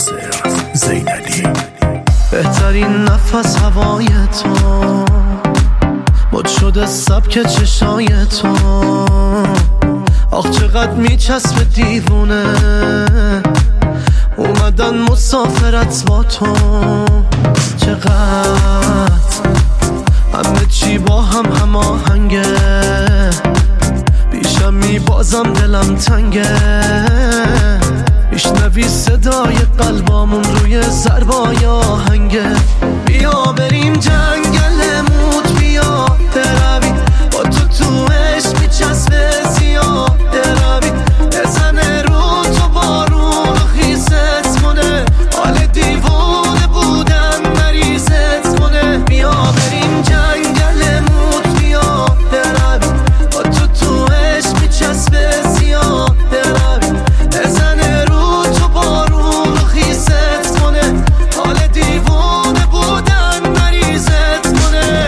ناصر زینلی. بهترین نفس هوای تو، مد شده سبک چشای تو. آخ چقدر میچسب دیوونه اومدن مسافرت با تو. چقدر همه چی با هم هماهنگه، پیشم میبازم دلم تنگه. میشنوی صدای قلبامون روی ضربای آهنگه. بیا بریم جنگل موت، بیا بروی با تو عشق میچسبه زیاد بروی. بزنه رو تو بارون خیست کنه، حال دیوونه بودن مریضت کنه. بیا بریم جنگل موت، بیا بروی با تو عشق میچسبه زیاد بروی. بزنه رو تو بارون خیست کنه، حال دیوونه بودن مریضت کنه.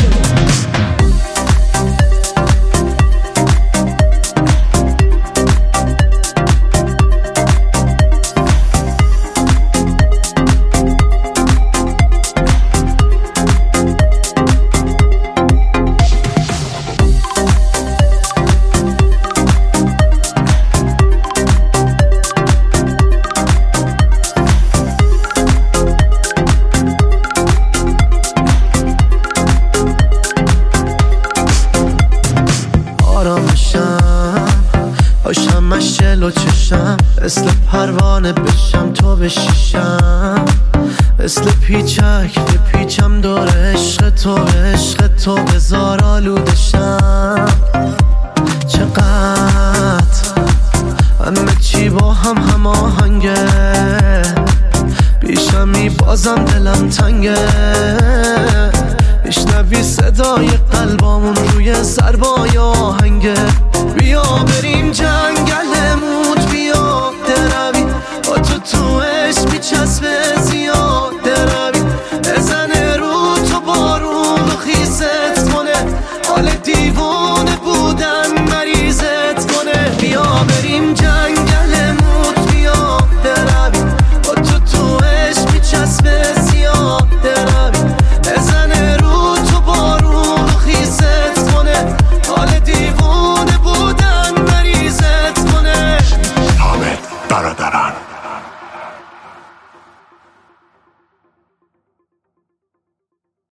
باشم مشل و چشم، مثل پروانه بشم تو بشیشم. مثل پیچک پیچم دور عشق تو، عشق تو بزار آلودشم. چقدر همه چی با هم هماهنگه، پیشم میبازم دلم تنگه. میشنوی صدای قلبامون روی ضربای آهنگه. بیا بریم جنگ